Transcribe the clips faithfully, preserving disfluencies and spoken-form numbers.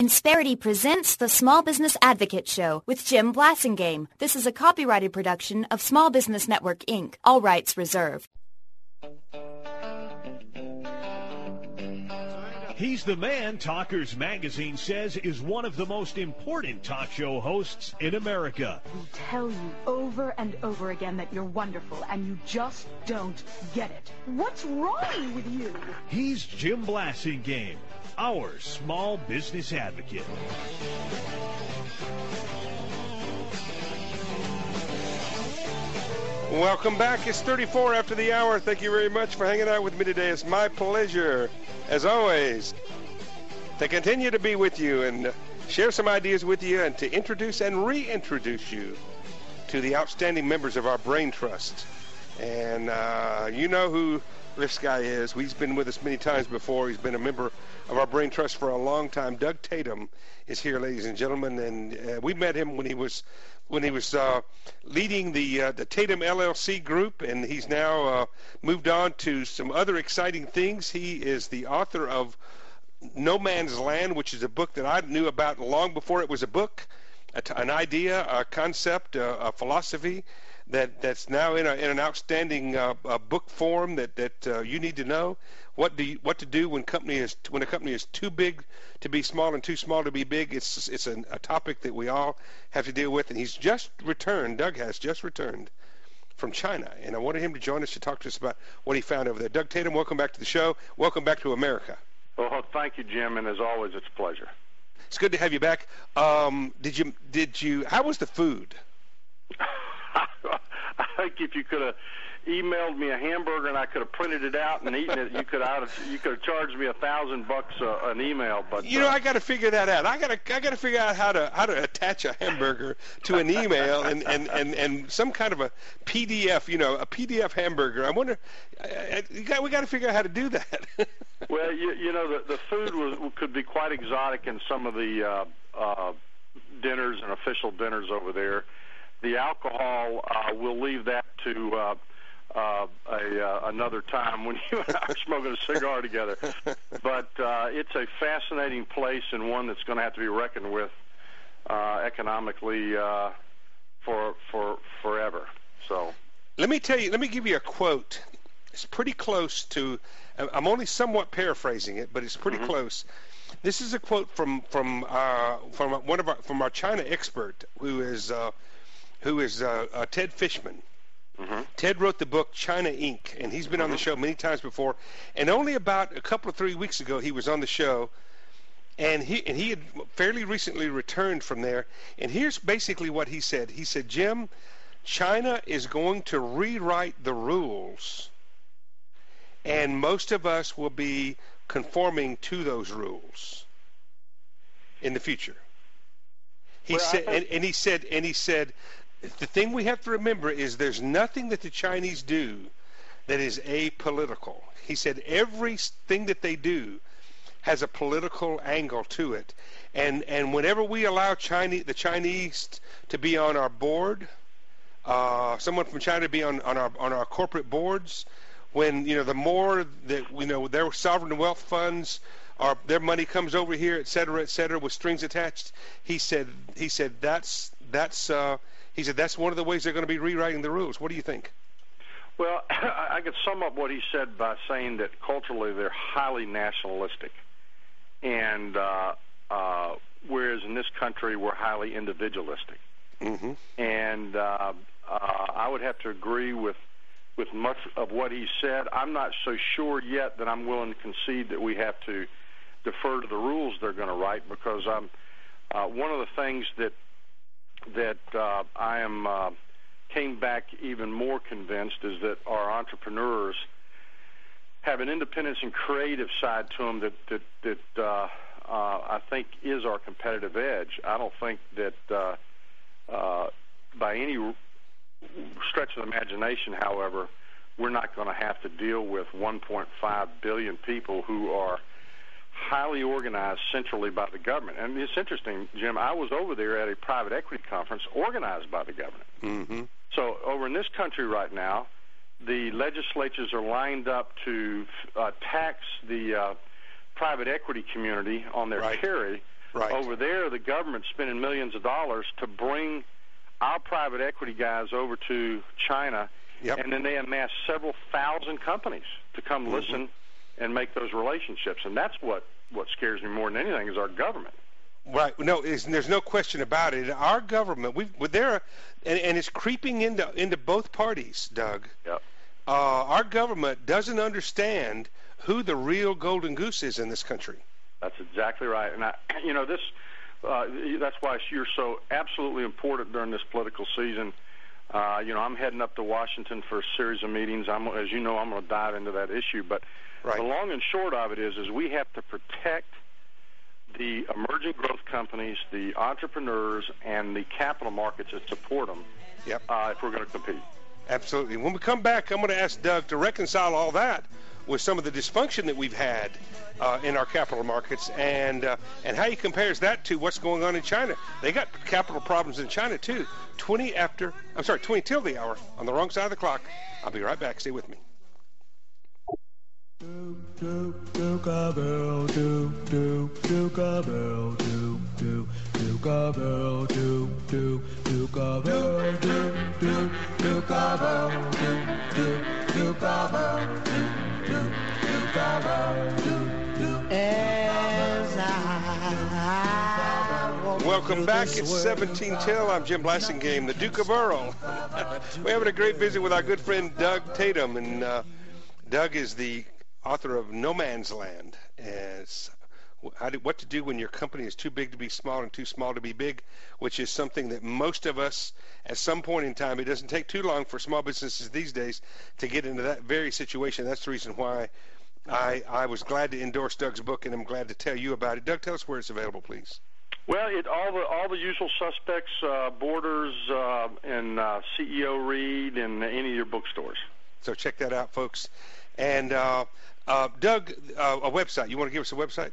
Insperity presents the Small Business Advocate Show with Jim Blasingame. This is a copyrighted production of Small Business Network, Incorporated. All rights reserved. He's the man Talkers Magazine says is one of the most important talk show hosts in America. We tell you over and over again that you're wonderful, and you just don't get it. What's wrong with you? He's Jim Blasingame, our small business advocate. Welcome back. It's thirty-four after the hour. Thank you very much for hanging out with me today. It's my pleasure, as always, to continue to be with you and share some ideas with you and to introduce and reintroduce you to the outstanding members of our Brain Trust. And uh, you know who this guy is. He's been with us many times before. He's been a member of our Brain Trust for a long time. Doug Tatum is here, ladies and gentlemen, and uh, we met him when he was when he was uh, leading the uh, the Tatum L L C group, and he's now uh, moved on to some other exciting things. He is the author of No Man's Land, which is a book that I knew about long before it was a book, a t- an idea, a concept, a, a philosophy that that's now in, a, in an outstanding uh, uh, book form that that uh, you need to know. What do you, what to do when company is when a company is too big to be small and too small to be big? It's it's an, a topic that we all have to deal with. And he's just returned. Doug has just returned from China, and I wanted him to join us to talk to us about what he found over there. Doug Tatum, welcome back to the show. Welcome back to America. Well, thank you, Jim, and as always, it's a pleasure. It's good to have you back. Um, did you did you? How was the food? I think if you could have emailed me a hamburger and I could have printed it out and eaten it, you could have you could have charged me a thousand bucks uh, an email. But you know, uh, I got to figure that out. I got to I got to figure out how to how to attach a hamburger to an email and, and, and, and some kind of a P D F. You know, a P D F hamburger. I wonder. I, I, you got, we got to figure out how to do that. Well, you, you know, the, the food was could be quite exotic in some of the uh, uh, dinners and official dinners over there. The alcohol, uh, we'll leave that to uh, uh, a, uh, another time when you and I are smoking a cigar together. But uh, it's a fascinating place and one that's going to have to be reckoned with uh, economically uh, for for forever. So, let me tell you. Let me give you a quote. It's pretty close to. I'm only somewhat paraphrasing it, but it's pretty mm-hmm. close. This is a quote from from uh, from one of our from our China expert who is. Uh, who is uh, uh, Ted Fishman. Mm-hmm. Ted wrote the book China Incorporated, and he's been mm-hmm. on the show many times before. And only about a couple of three weeks ago, he was on the show, and he and he had fairly recently returned from there. And here's basically what he said. He said, Jim, China is going to rewrite the rules, and most of us will be conforming to those rules in the future. He well, said, think- and, and he said, and he said, the thing we have to remember is there's nothing that the Chinese do that is apolitical. He said everything that they do has a political angle to it, and and whenever we allow Chinese the Chinese to be on our board, uh, someone from China to be on, on our on our corporate boards, when you know the more that you know their sovereign wealth funds. Our, their money comes over here, et cetera, et cetera, with strings attached. He said, he said that's that's uh, he said that's one of the ways they're going to be rewriting the rules. What do you think? Well, I could sum up what he said by saying that culturally they're highly nationalistic, and uh, uh, whereas in this country we're highly individualistic. Mm-hmm. And uh, uh, I would have to agree with. with much of what he said. I'm not so sure yet that I'm willing to concede that we have to defer to the rules they're going to write, because I'm uh, one of the things that that uh, I am uh, came back even more convinced is that our entrepreneurs have an independence and creative side to them that that that uh, uh, I think is our competitive edge. I don't think that uh, uh, by any stretch of the imagination, however, we're not going to have to deal with one point five billion people who are highly organized centrally by the government. And it's interesting, Jim, I was over there at a private equity conference organized by the government. Mm-hmm. So over in this country right now, the legislatures are lined up to uh, tax the uh, private equity community on their right. carry Right. Over there, the government's spending millions of dollars to bring our private equity guys over to China, yep. and then they amass several thousand companies to come mm-hmm. listen and make those relationships. And that's what, what scares me more than anything is our government. Right. No, it's, there's no question about it. Our government, we've, we're there, and, and it's creeping into into both parties, Doug. Yep. Uh, our government doesn't understand who the real golden goose is in this country. That's exactly right. And, I, you know, this uh, that's why you're so absolutely important during this political season. Uh, you know, I'm heading up to Washington for a series of meetings. I'm, as you know, I'm going to dive into that issue. But right. the long and short of it is, is we have to protect the emerging growth companies, the entrepreneurs, and the capital markets that support them yep. uh, if we're going to compete. Absolutely. When we come back, I'm going to ask Doug to reconcile all that with some of the dysfunction that we've had uh, in our capital markets, and uh, and how he compares that to what's going on in China. They got capital problems in China, too. twenty after, I'm sorry, twenty till the hour on the wrong side of the clock. I'll be right back. Stay with me. Do do do cowbell do do do cowbell do do do cowbell do do do cowbell do do do cowbell do do do cowbell do do do cowbell do do. As I walk Welcome back. It's seventeen till. I'm Jim Blasingame, the Duke of Earl. We're having a great visit with our good friend Doug Tatum, and uh, Doug is the author of No Man's Land, as how do, what to do when your company is too big to be small and too small to be big, which is something that most of us, at some point in time, it doesn't take too long for small businesses these days to get into that very situation. That's the reason why I, I was glad to endorse Doug's book, and I'm glad to tell you about it. Doug, tell us where it's available, please. Well, it, all the all the usual suspects, uh, Borders, uh, and uh, C E O Read, and any of your bookstores. So check that out, folks. And uh, uh, Doug, uh, a website. You want to give us a website?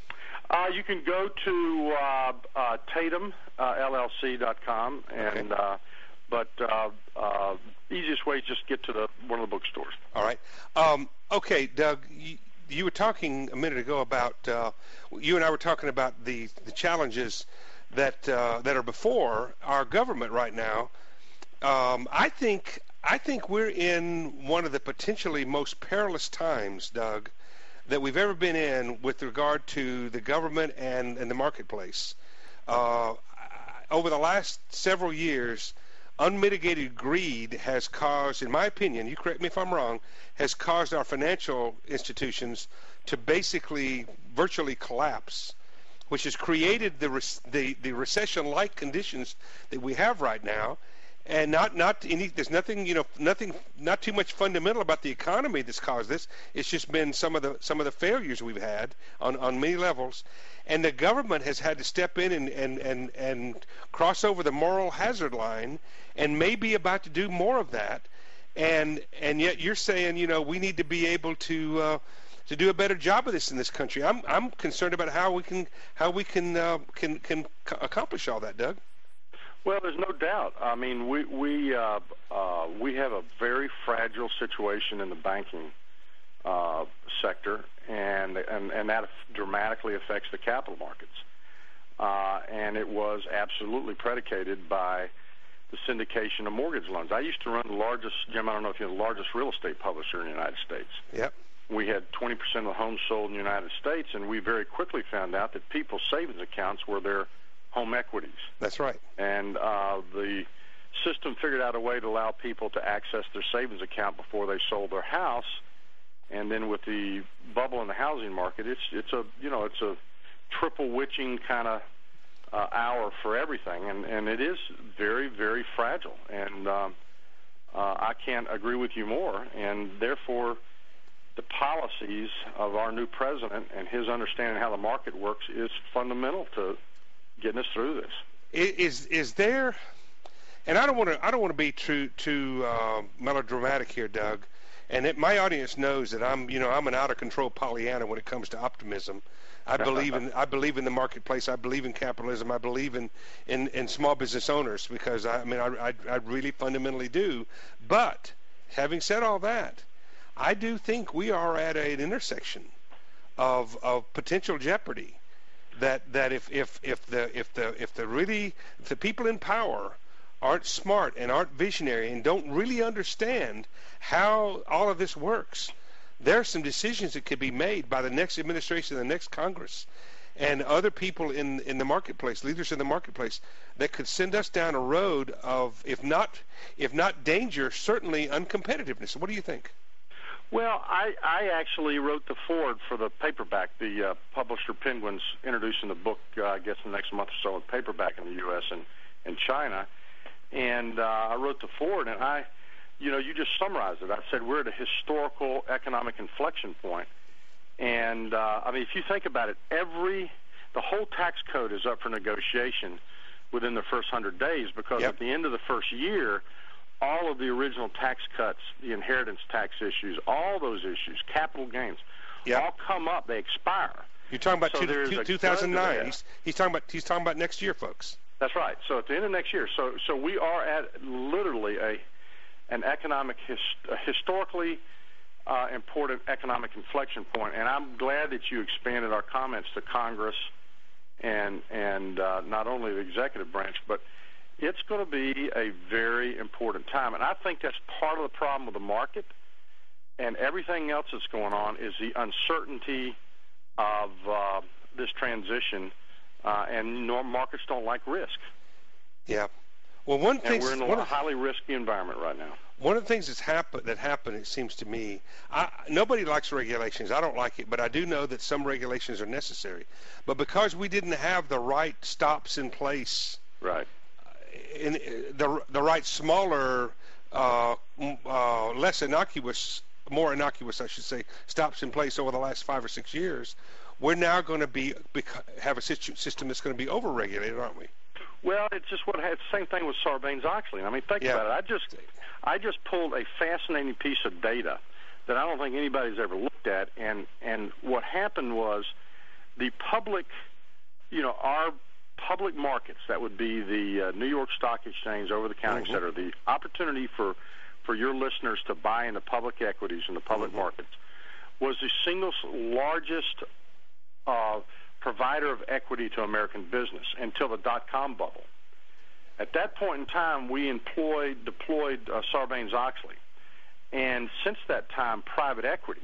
Uh, you can go to uh, uh, Tatum L L C dot com, and okay. uh, but uh, uh, easiest way is just get to the one of the bookstores. All right. Um, okay, Doug. You, you were talking a minute ago about uh, you and I were talking about the the challenges that uh, that are before our government right now. Um, I think. I think we're in one of the potentially most perilous times, Doug, that we've ever been in with regard to the government and, and the marketplace. Uh, over the last several years, unmitigated greed has caused, in my opinion, you correct me if I'm wrong, has caused our financial institutions to basically virtually collapse, which has created the the, the recession-like conditions that we have right now. And not not any. There's nothing, you know, nothing, not too much fundamental about the economy that's caused this. It's just been some of the some of the failures we've had on, on many levels, and the government has had to step in and, and, and, and cross over the moral hazard line, and may be about to do more of that. And and yet you're saying, you know, we need to be able to uh, to do a better job of this in this country. I'm I'm concerned about how we can how we can uh, can can accomplish all that, Doug. Well, there's no doubt. I mean, we we uh, uh, we have a very fragile situation in the banking uh, sector, and, and and that dramatically affects the capital markets. Uh, and it was absolutely predicated by the syndication of mortgage loans. I used to run the largest, Jim, I don't know if you're the largest real estate publisher in the United States. Yep. We had twenty percent of the homes sold in the United States, and we very quickly found out that people's savings accounts were their home equities. That's right. And uh, the system figured out a way to allow people to access their savings account before they sold their house. And then with the bubble in the housing market, it's it's a you know it's a triple witching kind of uh, hour for everything, and and it is very very fragile. And um, uh, I can't agree with you more. And therefore, the policies of our new president and his understanding how the market works is fundamental to getting us through this. Is is there? And I don't want to I don't want to be too too uh, melodramatic here, Doug. And it, my audience knows that I'm you know I'm an out of control Pollyanna when it comes to optimism. I believe in I believe in the marketplace. I believe in capitalism. I believe in in, in small business owners because I, I mean I, I I really fundamentally do. But having said all that, I do think we are at an intersection of of potential jeopardy. that that if if if the if the if the really if the people in power aren't smart and aren't visionary and don't really understand how all of this works, there are some decisions that could be made by the next administration, the next Congress, and other people in in the marketplace, leaders in the marketplace, that could send us down a road of, if not if not danger, certainly uncompetitiveness. What do you think? Well, I, I actually wrote the foreword for the paperback. The uh, publisher Penguin's introducing the book, uh, I guess, in the next month or so, in paperback in the U S and, and China. And uh, I wrote the foreword, and I, you know, you just summarized it. I said we're at a historical economic inflection point. And, uh, I mean, if you think about it, every, the whole tax code is up for negotiation within the first hundred days because yep. at the end of the first year, all of the original tax cuts, the inheritance tax issues, all those issues, capital gains, yep. all come up. They expire. You're talking about so two, two, two thousand nine. He's, he's talking about he's talking about next year, folks. That's right. So at the end of next year, so so we are at literally a an economic his, a historically uh, important economic inflection point, and I'm glad that you expanded our comments to Congress and and uh, not only the executive branch, but it's going to be a very important time. And I think that's part of the problem with the market and everything else that's going on is the uncertainty of uh, this transition, uh, and normal markets don't like risk. Yeah. Well, one thing, and we're in a one highly risky environment right now. One of the things that's happen, that happened, it seems to me, I, nobody likes regulations. I don't like it, but I do know that some regulations are necessary. But because we didn't have the right stops in place, right, in the the right smaller, uh, uh, less innocuous, more innocuous, I should say, stops in place over the last five or six years, we're now going to be have a system that's going to be overregulated, aren't we? Well, it's just what it's the same thing with Sarbanes-Oxley. I mean, think yeah. about it. I just I just pulled a fascinating piece of data that I don't think anybody's ever looked at, and and what happened was the public, you know, our public markets, that would be the uh, New York Stock Exchange, over-the-counter, mm-hmm. et cetera, the opportunity for, for your listeners to buy into public equities in the public mm-hmm. markets was the single largest uh, provider of equity to American business until the dot-com bubble. At that point in time, we employed, deployed uh, Sarbanes-Oxley. And since that time, private equity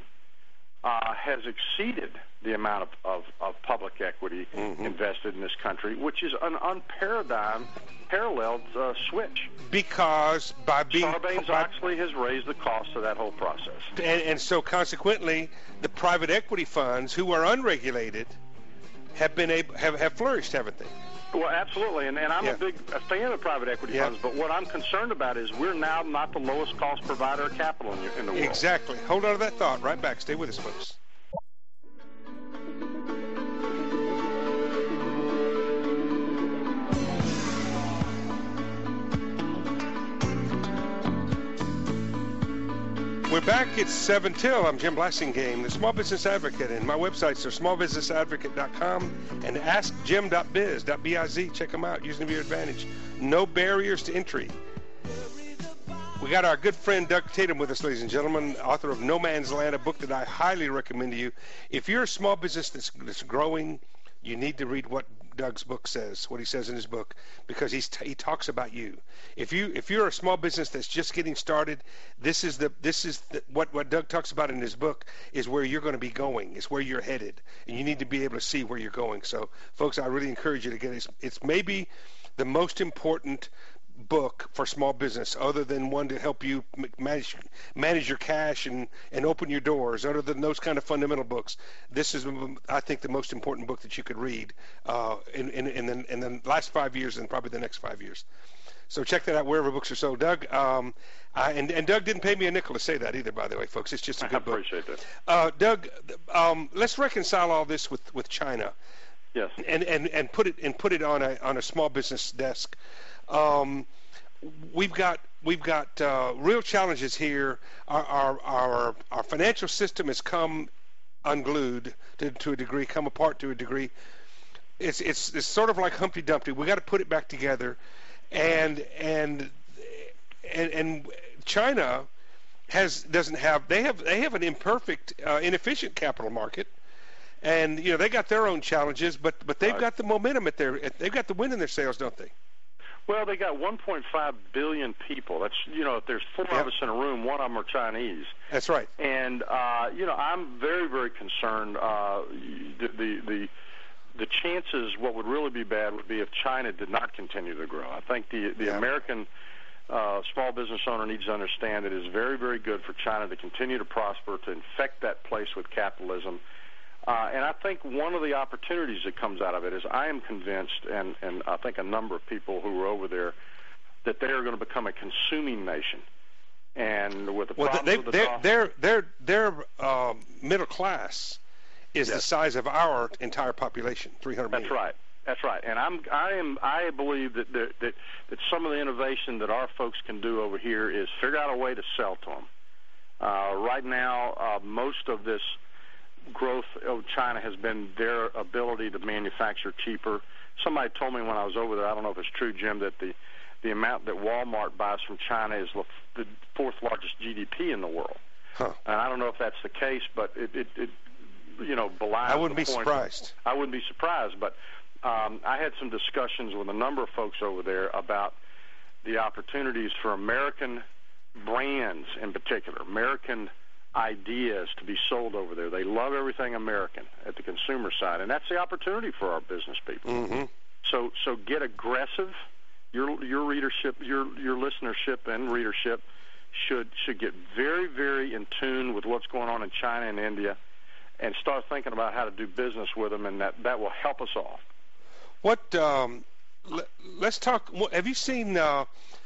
uh, has exceeded the amount of, of, of public equity mm-hmm. invested in this country, which is an unparadigm, paralleled uh, switch. Because by being Sarbanes-Oxley has raised the cost of that whole process. And, and so consequently, the private equity funds who are unregulated have been able, have, have flourished, haven't they? Well, absolutely, and, and I'm yeah. a big a fan of private equity yeah. funds, but what I'm concerned about is we're now not the lowest cost provider of capital in, in the world. Exactly. Hold on to that thought. Right back. Stay with us, folks. We're back. It's seven till. I'm Jim Blasingame, the Small Business Advocate, and my websites are small business advocate dot com and ask jim dot biz. Check them out. Use them to your advantage. No barriers to entry. We got our good friend Doug Tatum with us, ladies and gentlemen, author of No Man's Land, a book that I highly recommend to you. If you're a small business that's, that's growing, you need to read what Doug's book says, what he says in his book, because he's t- he talks about you. If you if you're a small business that's just getting started, this is the this is the, what what Doug talks about in his book is where you're going to be going. It's where you're headed, and you need to be able to see where you're going. So, folks, I really encourage you to get it. It's, it's maybe the most important book for small business, other than one to help you manage manage your cash and, and open your doors, other than those kind of fundamental books. This is, I think, the most important book that you could read uh, in, in, in, the, in the last five years and probably the next five years. So check that out wherever books are sold. Doug, um, I, and, and Doug didn't pay me a nickel to say that either, by the way, folks. It's just a good book. I appreciate that. Uh, Doug, um, let's reconcile all this with, with China. Yes. And, and, and put it and put it on a on a small business desk. Um, we've got we've got uh, real challenges here. Our, our our our financial system has come unglued to, to a degree, come apart to a degree. It's it's it's sort of like Humpty Dumpty. We got to put it back together, and and and and China has doesn't have they have they have an imperfect, uh, inefficient capital market. and you know they got their own challenges, but but they've Right. got the momentum at their they've got the wind in their sails, don't they? Well, they got one point five billion people. That's, you know, if there's four Yeah. of us in a room, one of them are Chinese. That's right. And, uh, you know, I'm very, very concerned. Uh, the, the, the, the chances, what would really be bad would be if China did not continue to grow. I think the, the Yeah. American uh, small business owner needs to understand it is very, very good for China to continue to prosper, to infect that place with capitalism. Uh, and I think one of the opportunities that comes out of it is I am convinced, and, and I think a number of people who are over there, that they are going to become a consuming nation. And with the Well, problems they, with the their cost- their their their um, middle class is the Yes. size of our entire population, three hundred million. That's right. That's right. And I'm I am I believe that that that, that some of the innovation that our folks can do over here is figure out a way to sell to them. Uh, right now, uh, most of this growth of China has been their ability to manufacture cheaper. Somebody told me when I was over there, I don't know if it's true, Jim, that the the amount that Walmart buys from China is the, the fourth largest G D P in the world. Huh. And I don't know if that's the case, but it, it, it you know, belies I wouldn't the be point. surprised. I wouldn't be surprised, but um, I had some discussions with a number of folks over there about the opportunities for American brands in particular, American ideas to be sold over there. They love everything American at the consumer side, and that's the opportunity for our business people. Mm-hmm. So, so get aggressive. Your your readership, your your listenership and readership should should get very, very in tune with what's going on in China and India, and start thinking about how to do business with them, and that that will help us all. What? Um, l- let's talk. what- Have you seen uh,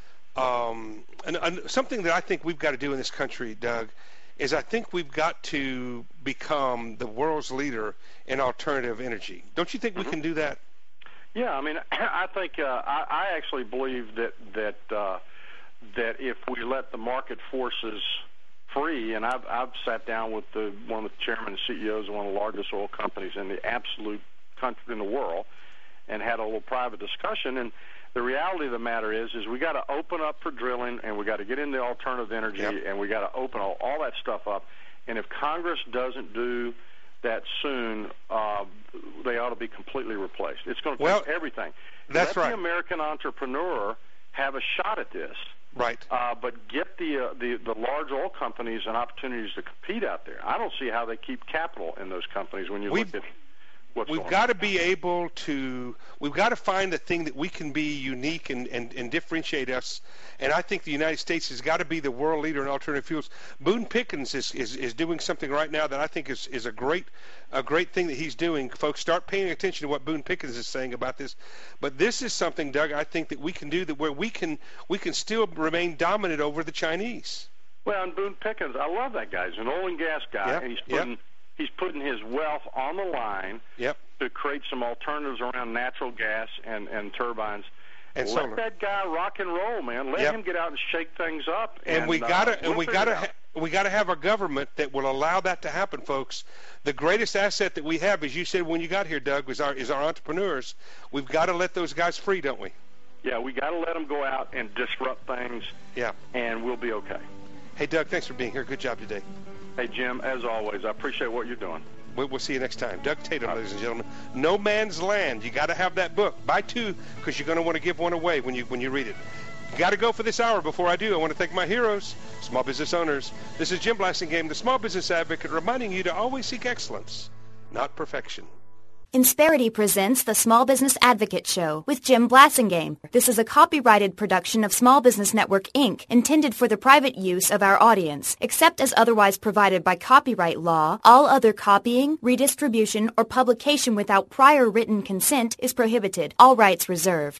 um, an, an, something that I think we've got to do in this country, Doug? Is I think we've got to become the world's leader in alternative energy. Don't you think we can do that? Yeah, I mean, I think uh, I, I actually believe that that uh, that if we let the market forces free, and I've I've sat down with the one of the chairman and C E Os of one of the largest oil companies in the absolute country in the world, and had a little private discussion. And the reality of the matter is, is we got to open up for drilling, and we got to get into alternative energy, Yep. and we got to open all, all that stuff up. And if Congress doesn't do that soon, uh, they ought to be completely replaced. It's going to Well, take everything. that's Let right. the American entrepreneur have a shot at this, Right. uh, but get the, uh, the the large oil companies and opportunities to compete out there. I don't see how they keep capital in those companies when you We've- look at what's We've going got on. to be able to, we've got to find the thing that we can be unique and, and, and differentiate us. And I think the United States has got to be the world leader in alternative fuels. Boone Pickens is, is, is doing something right now that I think is, is a great a great thing that he's doing. Folks, start paying attention to what Boone Pickens is saying about this. But this is something, Doug, I think that we can do that where we can we can still remain dominant over the Chinese. Well, and Boone Pickens, I love that guy. He's an oil and gas guy, Yep, and he's yep. putting he's putting his wealth on the line Yep. to create some alternatives around natural gas and, and turbines. And Let solar. that guy rock and roll, man. Let Yep. him get out and shake things up. And, And, we uh, gotta we'll and we figure gotta it out. ha- we gotta have a government that will allow that to happen, folks. The greatest asset that we have, as you said when you got here, Doug, is our is our entrepreneurs. We've got to let those guys free, don't we? Yeah, we got to let them go out and disrupt things, Yeah. and we'll be okay. Hey, Doug, thanks for being here. Good job today. Hey, Jim, as always, I appreciate what you're doing. We'll, we'll see you next time. Doug Tatum, ladies and gentlemen. No Man's Land. You got to have that book. Buy two because you're going to want to give one away when you when you read it. Got to go for this hour. Before I do, I want to thank my heroes, small business owners. This is Jim Blassingame, the small business advocate, reminding you to always seek excellence, not perfection. Insperity presents the Small Business Advocate Show with Jim Blassingame. This is a copyrighted production of Small Business Network, Incorporated, intended for the private use of our audience. Except as otherwise provided by copyright law, all other copying, redistribution, or publication without prior written consent is prohibited. All rights reserved.